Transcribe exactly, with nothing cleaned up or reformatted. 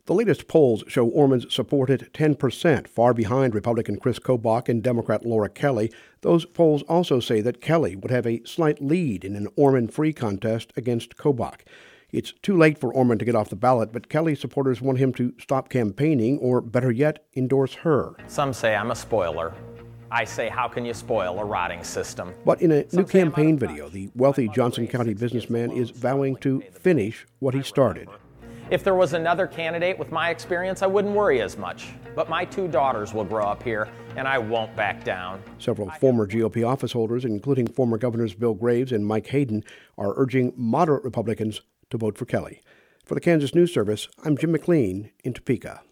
The latest polls show Ormond's support at ten percent, far behind Republican Chris Kobach and Democrat Laura Kelly. Those polls also say that Kelly would have a slight lead in an Ormond-free contest against Kobach. It's too late for Ormond to get off the ballot, but Kelly supporters want him to stop campaigning or, better yet, endorse her. Some say I'm a spoiler. I say, how can you spoil a rotting system? But in a new campaign video, the wealthy Johnson County businessman is vowing to finish what he started. If there was another candidate with my experience, I wouldn't worry as much. But my two daughters will grow up here, and I won't back down. Several former G O P office holders, including former Governors Bill Graves and Mike Hayden, are urging moderate Republicans to vote for Kelly. For the Kansas News Service, I'm Jim McLean in Topeka.